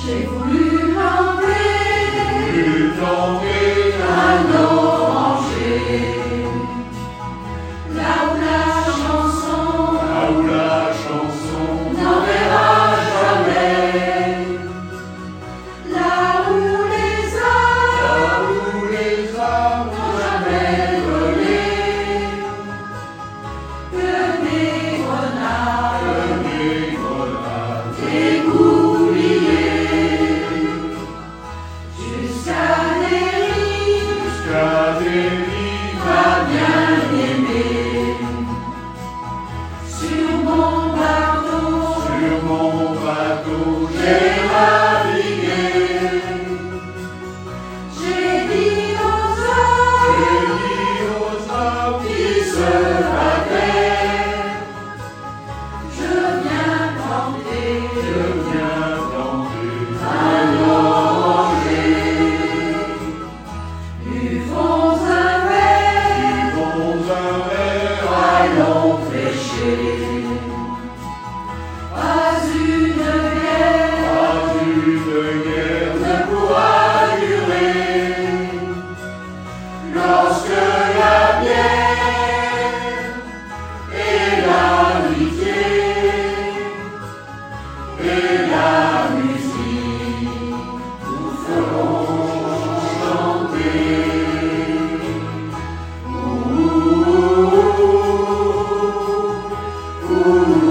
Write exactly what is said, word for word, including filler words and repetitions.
J'ai voulu planter, Voulu planter un oranger, là où la chanson là où la chanson n'enverra jamais, là où les là arbres où les arbres n'ont jamais volé, que des grenades, des grenades des boucliers, jusqu'à des rives, jusqu'à des rives ma bien-aimée, sur mon bateau, sur mon bateau. j'ai navigué, j'ai dit aux J'ai hommes dit aux arbres qui se battaient, je viens planter je viens planter un oranger, buvons un verre, buvons un verre, allons pêcher, pas une guerre pas une guerre ne pourra durer, lorsque la bière et l'amitié et la musique nous feront chanter. Ouh, ouh, ouh, ouh.